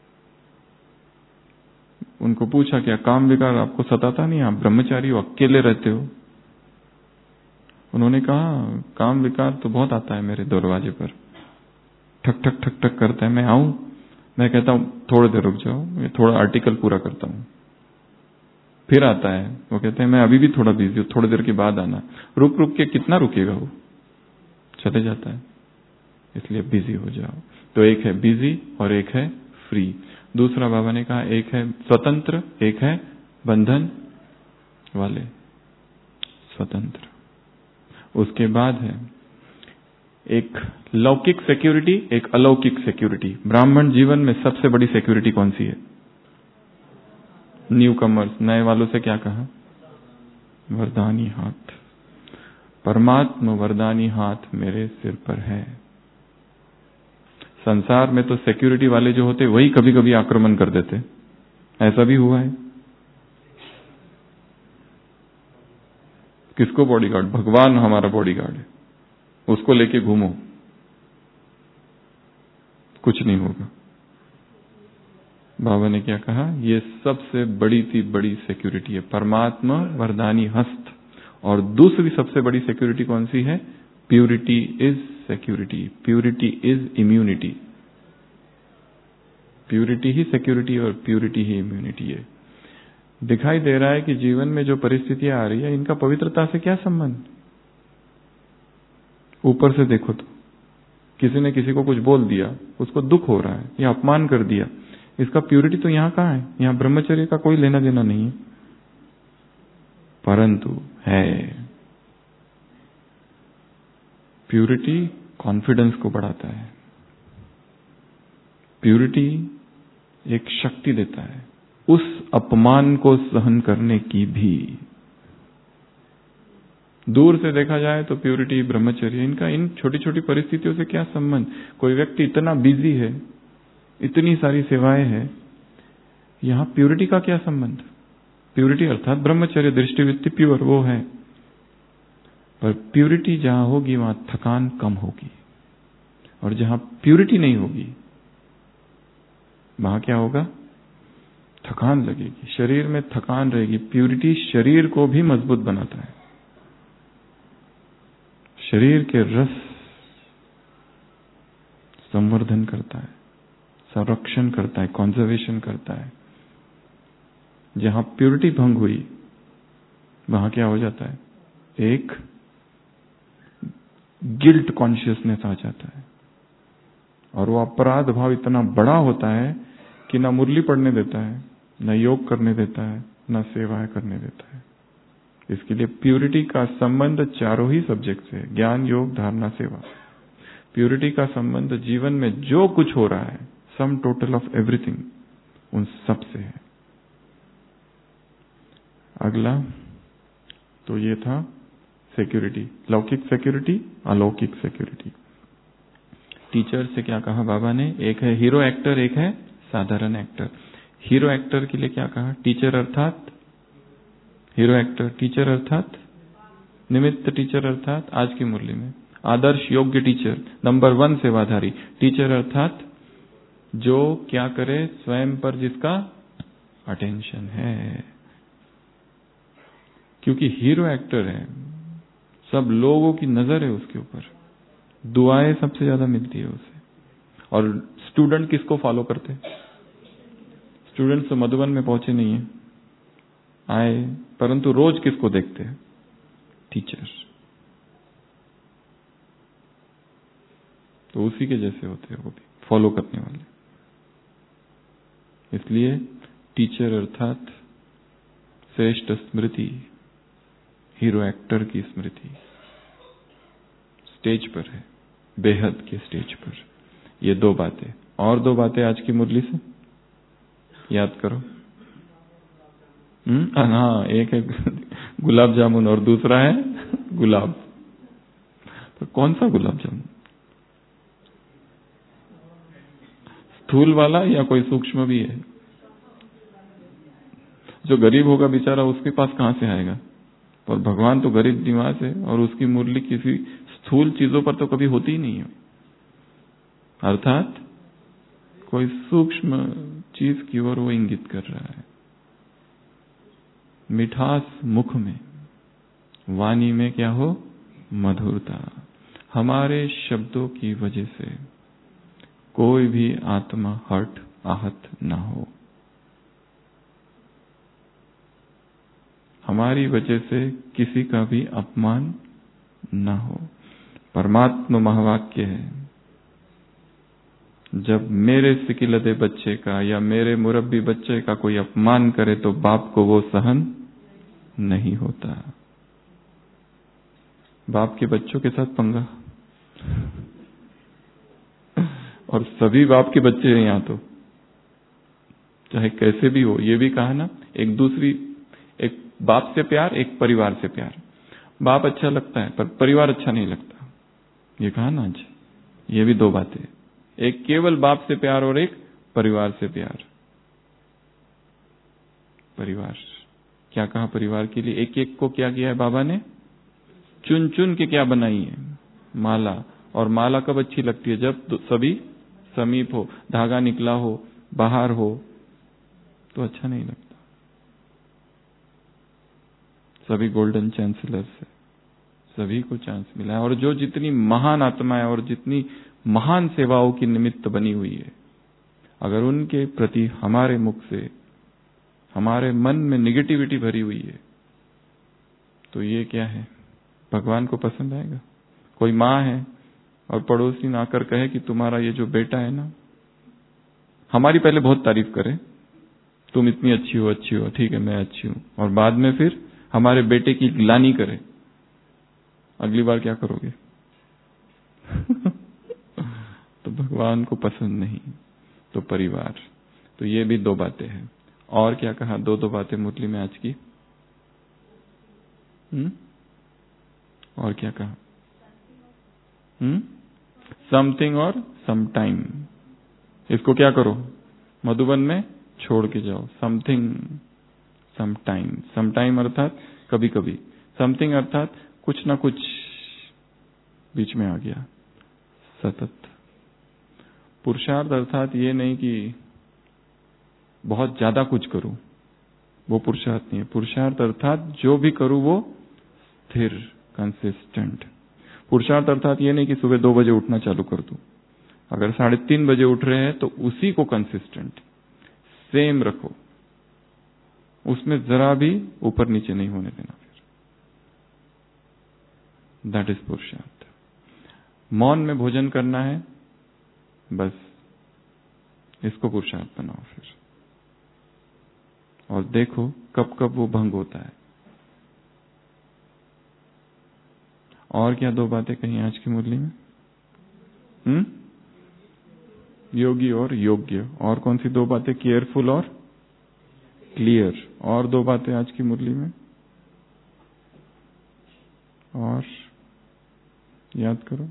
उनको पूछा क्या काम विकार आपको सताता नहीं? आप ब्रह्मचारी हो, अकेले रहते हो। उन्होंने कहा काम विकार तो बहुत आता है मेरे दरवाजे पर, ठक ठक ठक ठक करता है। मैं आऊं, मैं कहता हूं थोड़ी देर रुक जाओ, ये थोड़ा आर्टिकल पूरा करता हूं। फिर आता है, वो कहते हैं मैं अभी भी थोड़ा बिजी हूं, थोड़ी देर के बाद आना। रुक रुक के कितना रुकेगा, वो चले जाता है। इसलिए बिजी हो जाओ। तो एक है बिजी और एक है फ्री। दूसरा बाबा ने कहा एक है स्वतंत्र, एक है बंधन वाले। स्वतंत्र। उसके बाद है एक लौकिक सिक्योरिटी, एक अलौकिक सिक्योरिटी। ब्राह्मण जीवन में सबसे बड़ी सिक्योरिटी कौन सी है? न्यू कमर्स, नए वालों से क्या कहा? वरदानी हाथ। परमात्मा वरदानी हाथ मेरे सिर पर है। संसार में तो सिक्योरिटी वाले जो होते वही कभी कभी आक्रमण कर देते, ऐसा भी हुआ है। किसको बॉडीगार्ड? भगवान हमारा बॉडीगार्ड है, उसको लेके घूमो, कुछ नहीं होगा। बाबा ने क्या कहा? ये सबसे बड़ी सी बड़ी सिक्योरिटी है, परमात्मा वरदानी हस्त। और दूसरी सबसे बड़ी सिक्योरिटी कौन सी है? Purity is security, purity is immunity. Purity ही सिक्योरिटी और प्यूरिटी ही इम्यूनिटी है। दिखाई दे रहा है कि जीवन में जो परिस्थितियां आ रही है, इनका पवित्रता से क्या संबंध? ऊपर से देखो तो किसी ने किसी को कुछ बोल दिया, उसको दुख हो रहा है या अपमान कर दिया, इसका प्यूरिटी तो यहां कहां है? यहां ब्रह्मचर्य का कोई लेना देना नहीं है। परंतु है प्यूरिटी, कॉन्फिडेंस को बढ़ाता है। प्यूरिटी एक शक्ति देता है उस अपमान को सहन करने की भी। दूर से देखा जाए तो प्यूरिटी, ब्रह्मचर्य, इनका इन छोटी छोटी परिस्थितियों से क्या संबंध? कोई व्यक्ति इतना बिजी है, इतनी सारी सेवाएं हैं, यहां प्यूरिटी का क्या संबंध? प्यूरिटी अर्थात ब्रह्मचर्य, दृष्टिवृत्ति प्योर वो है। पर प्यूरिटी जहां होगी वहां थकान कम होगी, और जहां प्यूरिटी नहीं होगी वहां क्या होगा? थकान लगेगी, शरीर में थकान रहेगी। प्यूरिटी शरीर को भी मजबूत बनाता है, शरीर के रस संवर्धन करता है, संरक्षण करता है, कंजर्वेशन करता है। जहां प्योरिटी भंग हुई वहां क्या हो जाता है, एक गिल्ट कॉन्शियसनेस आ जाता है और वो अपराध भाव इतना बड़ा होता है कि ना मुरली पढ़ने देता है, न योग करने देता है, न सेवाएं करने देता है। इसके लिए प्यूरिटी का संबंध चारों ही सब्जेक्ट से, ज्ञान, योग, धारणा, सेवा। प्यूरिटी का संबंध जीवन में जो कुछ हो रहा है, सम टोटल ऑफ एवरीथिंग, उन सब से है। अगला तो ये था सिक्योरिटी, लौकिक सिक्योरिटी, अलौकिक सिक्योरिटी। टीचर से क्या कहा बाबा ने, एक है हीरो एक्टर, एक है साधारण एक्टर। हीरो एक्टर के लिए क्या कहा, टीचर अर्थात हीरो एक्टर, टीचर अर्थात निमित्त टीचर, अर्थात आज की मुरली में आदर्श योग्य टीचर, नंबर 1 सेवाधारी। टीचर अर्थात जो क्या करे, स्वयं पर जिसका अटेंशन है, क्योंकि हीरो एक्टर है, सब लोगों की नजर है उसके ऊपर, दुआएं सबसे ज्यादा मिलती है उसे। और स्टूडेंट किसको फॉलो करते, स्टूडेंट तो मधुबन में पहुंचे नहीं है, आए, परंतु रोज किसको देखते हैं, टीचर। तो उसी के जैसे होते हैं वो भी, फॉलो करने वाले। इसलिए टीचर अर्थात श्रेष्ठ स्मृति, हीरो एक्टर की स्मृति स्टेज पर है, बेहद के स्टेज पर। ये 2 बातें, और 2 बातें आज की मुरली से याद करो। हाँ, एक है गुलाब जामुन और दूसरा है गुलाब। तो कौन सा गुलाब जामुन, स्थूल वाला या कोई सूक्ष्म भी है? जो गरीब होगा बेचारा, उसके पास कहां से आएगा? और भगवान तो गरीब निवास है और उसकी मुरली किसी स्थूल चीजों पर तो कभी होती ही नहीं है। अर्थात कोई सूक्ष्म चीज की ओर वो इंगित कर रहा है। मिठास मुख में, वाणी में क्या हो, मधुरता। हमारे शब्दों की वजह से कोई भी आत्मा हर्ट, आहत ना हो। हमारी वजह से किसी का भी अपमान ना हो। परमात्मा महावाक्य है, जब मेरे सिकिलदे बच्चे का या मेरे मुरब्बी बच्चे का कोई अपमान करे तो बाप को वो सहन नहीं होता। बाप के बच्चों के साथ पंगा, और सभी बाप के बच्चे हैं यहां, तो चाहे कैसे भी हो। ये भी कहा ना, एक बाप से प्यार, एक परिवार से प्यार। बाप अच्छा लगता है पर परिवार अच्छा नहीं लगता, ये कहा ना आज। ये भी 2 बातें, एक केवल बाप से प्यार और एक परिवार से प्यार। परिवार क्या कहा, परिवार के लिए एक एक को क्या किया है बाबा ने, चुन चुन के क्या बनाई है, माला। और माला कब अच्छी लगती है, जब सभी समीप हो, धागा निकला हो, बाहर हो, तो अच्छा नहीं लगता। सभी गोल्डन चांसलर से सभी को चांस मिला है, और जो जितनी महान आत्मा है और जितनी महान सेवाओं की निमित्त बनी हुई है, अगर उनके प्रति हमारे मुख से, हमारे मन में निगेटिविटी भरी हुई है, तो ये क्या है, भगवान को पसंद आएगा? कोई माँ है और पड़ोसी ना आकर कहे कि तुम्हारा ये जो बेटा है ना, हमारी पहले बहुत तारीफ करे, तुम इतनी अच्छी हो, अच्छी हो, ठीक है मैं अच्छी हूं, और बाद में फिर हमारे बेटे की ग्लानि करे, अगली बार क्या करोगे? तो भगवान को पसंद नहीं। तो परिवार, तो ये भी 2 बातें हैं। और क्या कहा, 2 बातें मुरली में आज की। और क्या कहा, समथिंग और समटाइम। इसको क्या करो, मधुबन में छोड़ के जाओ। Something, sometime. समटाइम अर्थात कभी कभी, समथिंग अर्थात कुछ ना कुछ बीच में आ गया, सतत। पुरुषार्थ अर्थात ये नहीं कि बहुत ज्यादा कुछ करूं, वो पुरुषार्थ नहीं है। पुरुषार्थ अर्थात जो भी करूं वो स्थिर, कंसिस्टेंट। पुरुषार्थ अर्थात ये नहीं कि सुबह 2 बजे उठना चालू कर दूं, अगर 3:30 बजे उठ रहे हैं तो उसी को कंसिस्टेंट सेम रखो, उसमें जरा भी ऊपर नीचे नहीं होने देना। फिर दैट इज पुरुषार्थ। मौन में भोजन करना है, बस इसको पुरुषार्थ बनाओ फिर, और देखो कब कब वो भंग होता है। और क्या 2 बातें कही आज की मुरली में? योगी और योग्य। और कौन सी 2 बातें? केयरफुल और क्लियर। और 2 बातें आज की मुरली में, और याद करो।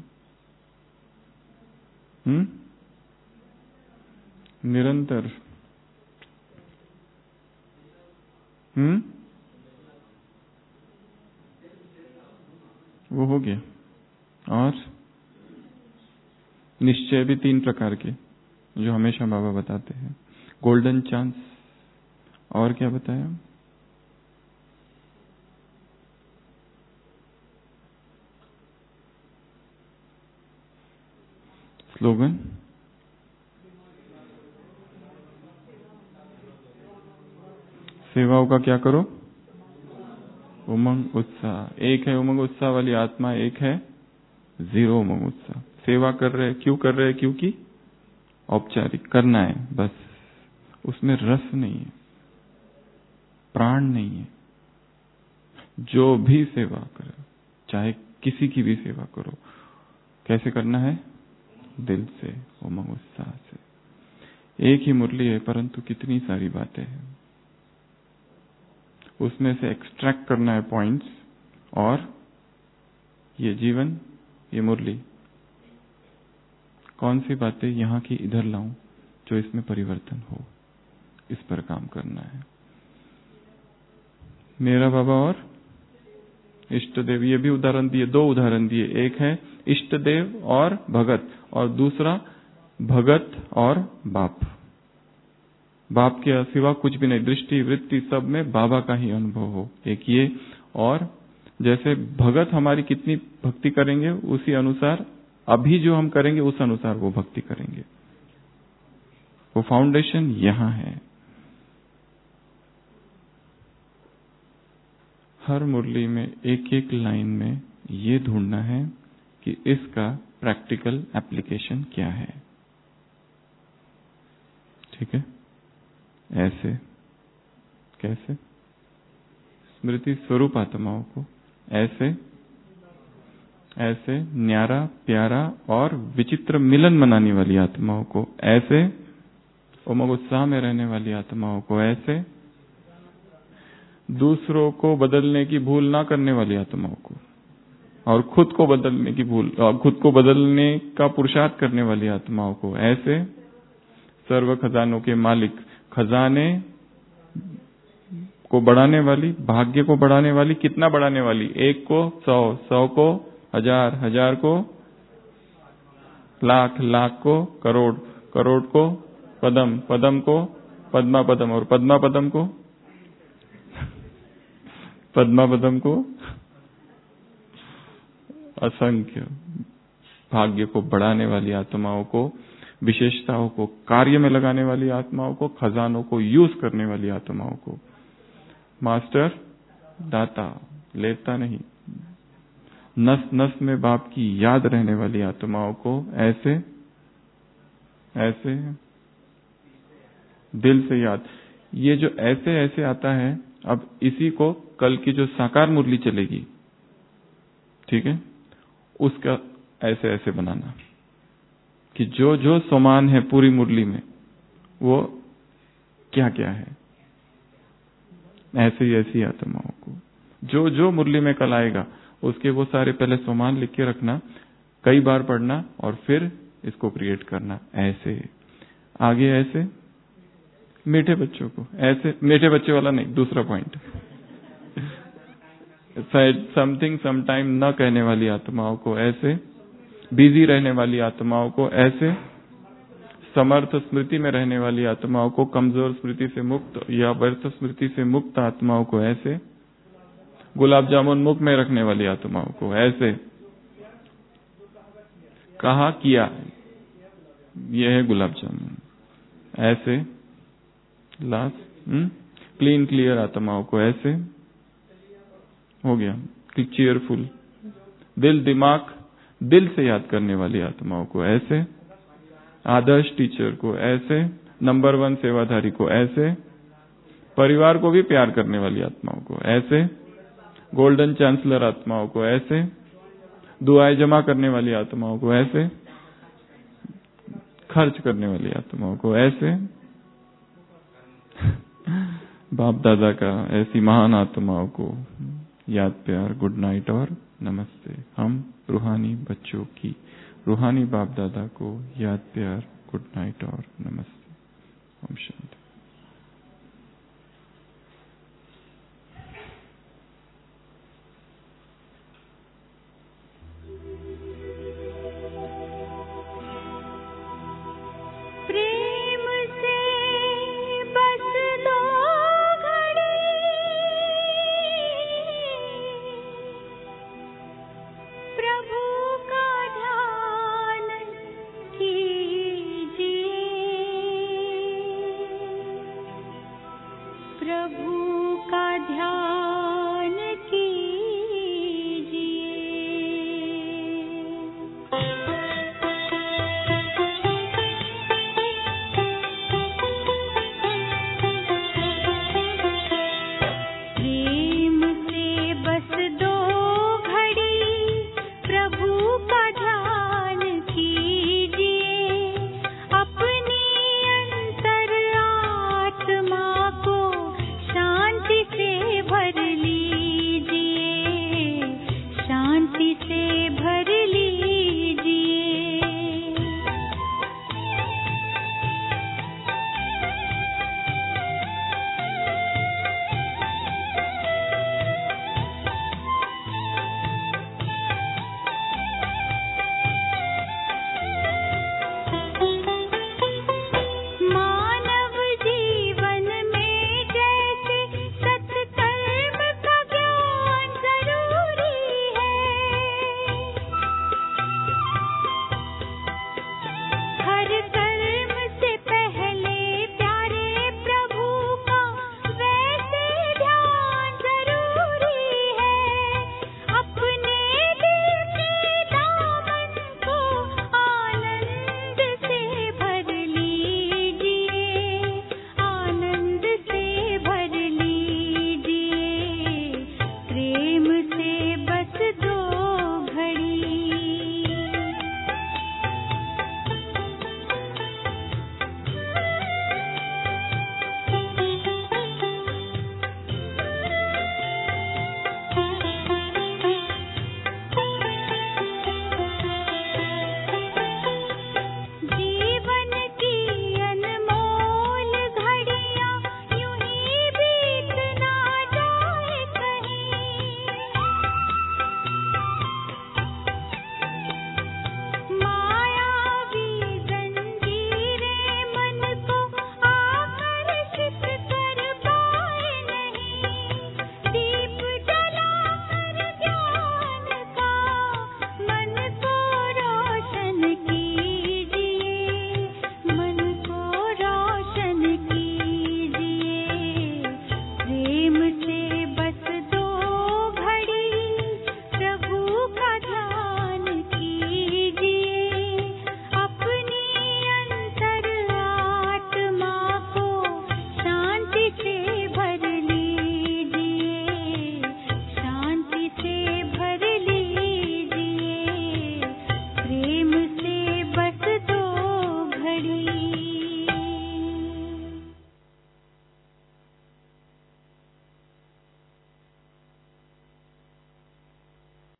निरंतर। वो हो गया। और निश्चय भी 3 प्रकार के जो हमेशा बाबा बताते हैं। Golden chance. और क्या बताया? स्लोगन। सेवाओं का क्या करो? उमंग उत्साह। एक है उमंग उत्साह वाली आत्मा, एक है 0 उमंग उत्साह। सेवा कर रहे, क्यों कर रहे? क्योंकि औपचारिक करना है, बस। उसमें रस नहीं है, प्राण नहीं है। जो भी सेवा करो, चाहे किसी की भी सेवा करो, कैसे करना है? दिल से, उमंग उत्साह से। एक ही मुरली है परंतु कितनी सारी बातें हैं, उसमें से एक्सट्रैक्ट करना है पॉइंट्स, और ये जीवन, ये मुरली, कौन सी बातें यहां की इधर लाऊं जो इसमें परिवर्तन हो, इस पर काम करना है। मेरा बाबा और इष्ट देव, ये भी उदाहरण दिए, 2 उदाहरण दिए। एक है इष्ट देव और भगत, और दूसरा भगत और बाप। बाप के सिवा कुछ भी नहीं, दृष्टि वृत्ति सब में बाबा का ही अनुभव हो, एक ये। और जैसे भगत हमारी कितनी भक्ति करेंगे उसी अनुसार, अभी जो हम करेंगे उस अनुसार वो भक्ति करेंगे। वो फाउंडेशन यहां है। हर मुरली में एक एक लाइन में ये ढूंढना है कि इसका प्रैक्टिकल एप्लीकेशन क्या है। ठीक है? ऐसे कैसे? स्मृति स्वरूप आत्माओं को ऐसे ऐसे न्यारा प्यारा और विचित्र मिलन मनाने वाली आत्माओं को ऐसे, उमंग उत्साह में रहने वाली आत्माओं को ऐसे, दूसरों को बदलने की भूल ना करने वाली आत्माओं को, और खुद को बदलने की भूल, खुद को बदलने का पुरुषार्थ करने वाली आत्माओं को ऐसे, सर्व खजानों के मालिक, खजाने को बढ़ाने वाली, भाग्य को बढ़ाने वाली, कितना बढ़ाने वाली? 1 को 100, 100 को 1000, 1000 को लाख, लाख को करोड़, करोड़ को पदम, पदम को पद्मा पदम, और पद्मा पदम को पद्मा पदम को असंख्य। भाग्य को बढ़ाने वाली आत्माओं को, विशेषताओं को कार्य में लगाने वाली आत्माओं को, खजानों को यूज करने वाली आत्माओं को। मास्टर दाता, लेता नहीं। नस नस में बाप की याद रहने वाली आत्माओं को ऐसे ऐसे दिल से याद। ये जो ऐसे ऐसे आता है, अब इसी को कल की जो साकार मुरली चलेगी, ठीक है, उसका ऐसे ऐसे बनाना कि जो जो समान है पूरी मुरली में वो क्या क्या है, ऐसी ऐसी आत्माओं को जो जो मुरली में कल आएगा उसके वो सारे पहले समान लिख के रखना, कई बार पढ़ना और फिर इसको क्रिएट करना। ऐसे आगे ऐसे मीठे बच्चों को ऐसे, मीठे बच्चे वाला नहीं, दूसरा पॉइंट, समथिंग समटाइम न कहने वाली आत्माओं को ऐसे, बिजी रहने वाली आत्माओं को ऐसे, समर्थ स्मृति में रहने वाली आत्माओं को, कमजोर स्मृति से मुक्त या व्यर्थ स्मृति से मुक्त आत्माओं को ऐसे, गुलाब जामुन मुख में रखने वाली आत्माओं को ऐसे। कहा किया, ये है गुलाब जामुन। ऐसे लास्ट क्लीन क्लियर आत्माओं को ऐसे हो गया, चीयरफुल दिल दिमाग दिल से याद करने वाली आत्माओं को ऐसे, आदर्श टीचर को ऐसे, नंबर 1 सेवाधारी को ऐसे, परिवार को भी प्यार करने वाली आत्माओं को ऐसे, गोल्डन चांसलर आत्माओं को ऐसे, दुआएं जमा करने वाली आत्माओं को ऐसे, खर्च करने वाली आत्माओं को ऐसे, बाप दादा का ऐसी महान आत्माओं को याद प्यार गुड नाइट और नमस्ते। हम रूहानी बच्चों की रूहानी बाप दादा को याद प्यार गुड नाइट और नमस्ते। ओम शांति।